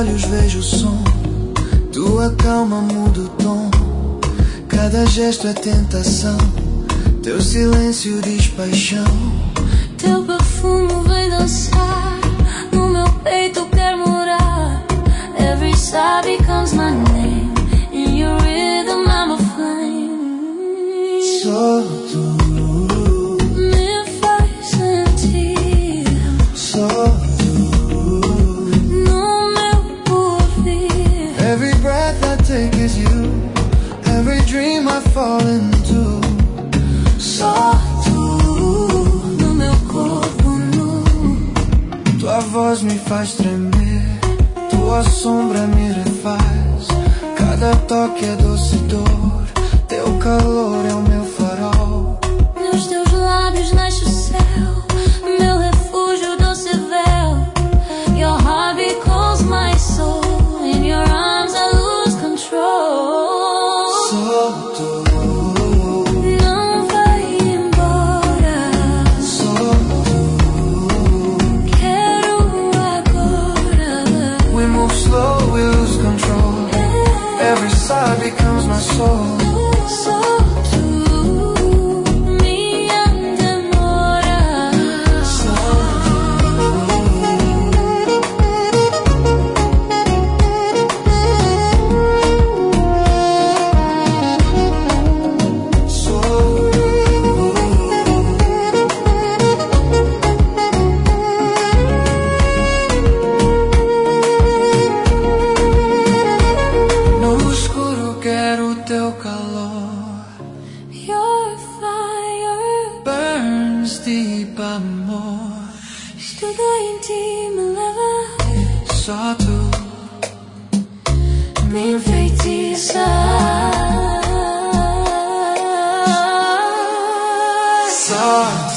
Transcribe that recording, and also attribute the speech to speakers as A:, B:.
A: olhos vejo o som, tua calma muda o tom. Cada gesto é tentação, teu silêncio diz paixão.
B: Teu perfume vem dançar, no meu peito quer morar. Every sigh becomes my name, in your rhythm I'm a flame.
A: Só tu
B: me faz sentir,
A: só tu
B: no meu porvir.
A: Every breath I take is you, every dream I fall into.
B: Só tu no meu corpo nu.
A: Tua voz me faz tremer, tua sombra me refaz. Cada toque é doce dor, teu calor é o meu farol.
B: Nos teus lábios nasce o céu, meu refúgio, doce véu. Your heart becomes my soul, in your arms I lose control.
A: Só tu,
B: não vai embora,
A: só tu.
B: quero agora.
A: We move slow, we lose control. Every sigh becomes my soul.
B: Só tu, minha demora.
A: Só no escuro quero teu calor.
B: Your fire
A: Burns deep, amor.
B: tudo em ti me leva.
A: Só tu
B: Me enfeitiça.
A: só